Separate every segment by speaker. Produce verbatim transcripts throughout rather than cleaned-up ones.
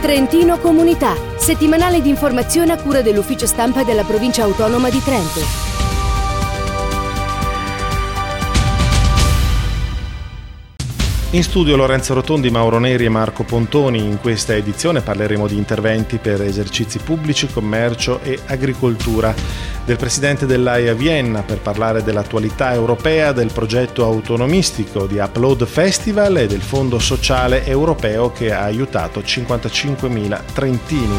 Speaker 1: Trentino Comunità, settimanale di informazione a cura dell'ufficio stampa della Provincia Autonoma di Trento.
Speaker 2: In studio Lorenzo Rotondi, Mauro Neri e Marco Pontoni. In questa edizione parleremo di interventi per esercizi pubblici, commercio e agricoltura, del presidente dell'A I a Vienna per parlare dell'attualità europea, del progetto autonomistico di Upload Festival e del Fondo Sociale Europeo che ha aiutato cinquantacinquemila trentini.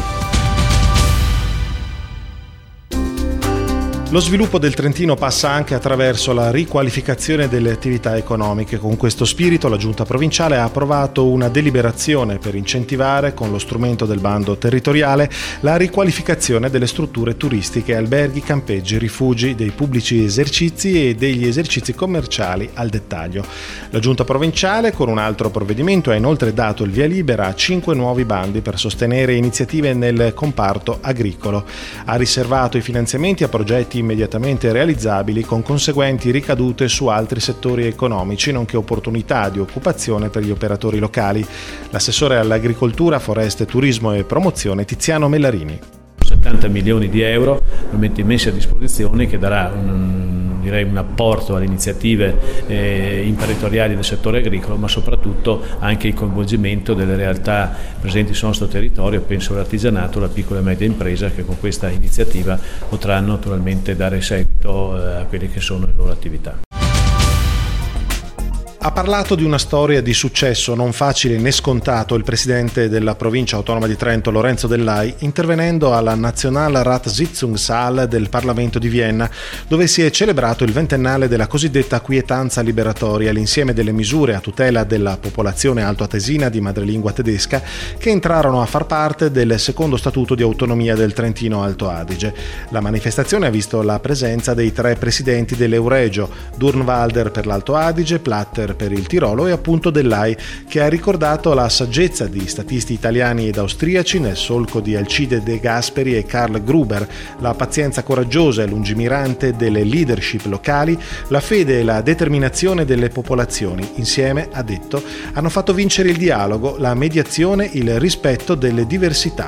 Speaker 2: Lo sviluppo del Trentino passa anche attraverso la riqualificazione delle attività economiche. Con questo spirito la Giunta provinciale ha approvato una deliberazione per incentivare, con lo strumento del bando territoriale, la riqualificazione delle strutture turistiche, alberghi, campeggi, rifugi, dei pubblici esercizi e degli esercizi commerciali al dettaglio. La Giunta provinciale, con un altro provvedimento, ha inoltre dato il via libera a cinque nuovi bandi per sostenere iniziative nel comparto agricolo. Ha riservato i finanziamenti a progetti immediatamente realizzabili con conseguenti ricadute su altri settori economici, nonché opportunità di occupazione per gli operatori locali. L'assessore all'agricoltura, foreste, turismo e promozione Tiziano Mellarini.
Speaker 3: settanta milioni di euro probabilmente messi a disposizione, che darà un, direi un apporto alle iniziative eh, imprenditoriali del settore agricolo, ma soprattutto anche il coinvolgimento delle realtà presenti sul nostro territorio. Penso all'artigianato, alla piccola e media impresa, che con questa iniziativa potranno naturalmente dare seguito eh, a quelle che sono le loro attività.
Speaker 2: Ha parlato di una storia di successo non facile né scontato il presidente della provincia autonoma di Trento, Lorenzo Dell'A I, intervenendo alla Nationalratssitzungssaal del Parlamento di Vienna, dove si è celebrato il ventennale della cosiddetta quietanza liberatoria, l'insieme delle misure a tutela della popolazione altoatesina di madrelingua tedesca che entrarono a far parte del secondo statuto di autonomia del Trentino Alto Adige. La manifestazione ha visto la presenza dei tre presidenti dell'Euregio, Durnwalder per l'Alto Adige, Platter per il Tirolo e appunto Dell'A I, che ha ricordato la saggezza di statisti italiani ed austriaci nel solco di Alcide De Gasperi e Karl Gruber, la pazienza coraggiosa e lungimirante delle leadership locali, la fede e la determinazione delle popolazioni. Insieme, ha detto, hanno fatto vincere il dialogo, la mediazione, il rispetto delle diversità.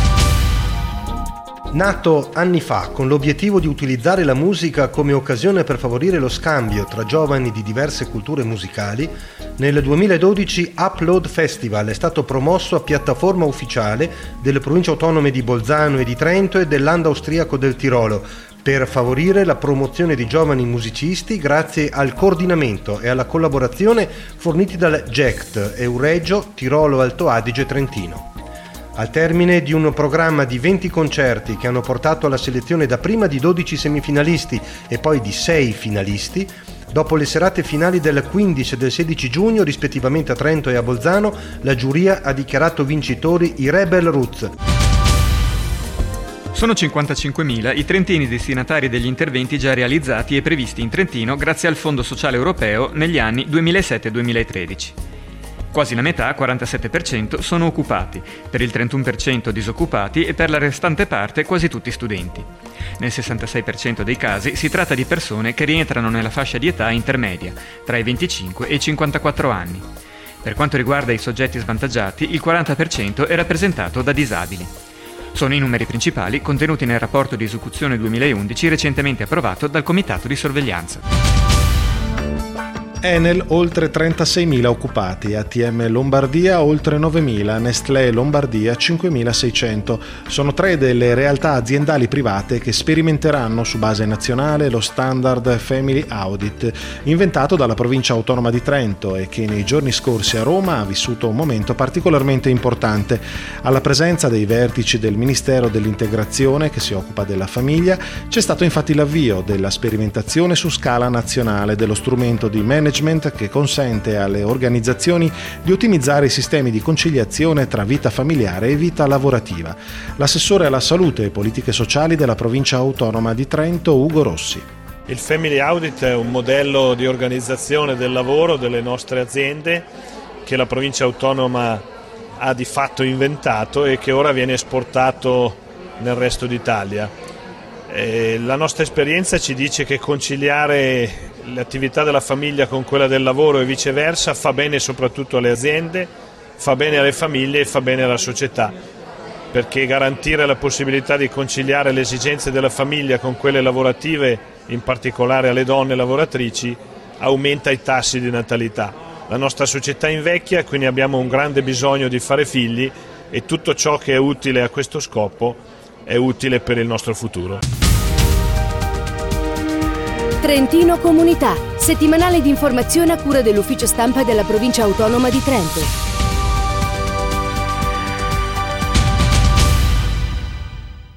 Speaker 4: Nato anni fa con l'obiettivo di utilizzare la musica come occasione per favorire lo scambio tra giovani di diverse culture musicali, nel duemiladodici Upload Festival è stato promosso a piattaforma ufficiale delle province autonome di Bolzano e di Trento e del Land austriaco del Tirolo, per favorire la promozione di giovani musicisti grazie al coordinamento e alla collaborazione forniti dal G E C T, Euregio, Tirolo Alto Adige Trentino. Al termine di un programma di venti concerti che hanno portato alla selezione dapprima di dodici semifinalisti e poi di sei finalisti, dopo le serate finali del quindici e del sedici giugno, rispettivamente a Trento e a Bolzano, la giuria ha dichiarato vincitori i Rebel Roots.
Speaker 5: Sono cinquantacinquemila i trentini destinatari degli interventi già realizzati e previsti in Trentino grazie al Fondo Sociale Europeo negli anni duemilasette duemilatredici. Quasi la metà, quarantasette per cento, sono occupati, per il trentuno per cento disoccupati e per la restante parte quasi tutti studenti. Nel sessantasei per cento dei casi si tratta di persone che rientrano nella fascia di età intermedia, tra i venticinque e i cinquantaquattro anni. Per quanto riguarda i soggetti svantaggiati, il quaranta per cento è rappresentato da disabili. Sono i numeri principali contenuti nel rapporto di esecuzione duemilaundici recentemente approvato dal Comitato di Sorveglianza.
Speaker 2: Enel oltre trentaseimila occupati, A T M Lombardia oltre novemila, Nestlé Lombardia cinquemilaseicento. Sono tre delle realtà aziendali private che sperimenteranno su base nazionale lo standard Family Audit, inventato dalla provincia autonoma di Trento e che nei giorni scorsi a Roma ha vissuto un momento particolarmente importante. Alla presenza dei vertici del Ministero dell'Integrazione che si occupa della famiglia, c'è stato infatti l'avvio della sperimentazione su scala nazionale dello strumento di management che consente alle organizzazioni di ottimizzare i sistemi di conciliazione tra vita familiare e vita lavorativa. L'assessore alla salute e politiche sociali della provincia autonoma di Trento, Ugo Rossi.
Speaker 6: Il Family Audit è un modello di organizzazione del lavoro delle nostre aziende che la provincia autonoma ha di fatto inventato e che ora viene esportato nel resto d'Italia. E la nostra esperienza ci dice che conciliare l'attività della famiglia con quella del lavoro e viceversa fa bene soprattutto alle aziende, fa bene alle famiglie e fa bene alla società, perché garantire la possibilità di conciliare le esigenze della famiglia con quelle lavorative, in particolare alle donne lavoratrici, aumenta i tassi di natalità. La nostra società invecchia, quindi abbiamo un grande bisogno di fare figli e tutto ciò che è utile a questo scopo è utile per il nostro futuro.
Speaker 1: Trentino Comunità, settimanale di informazione a cura dell'Ufficio Stampa della Provincia Autonoma di Trento.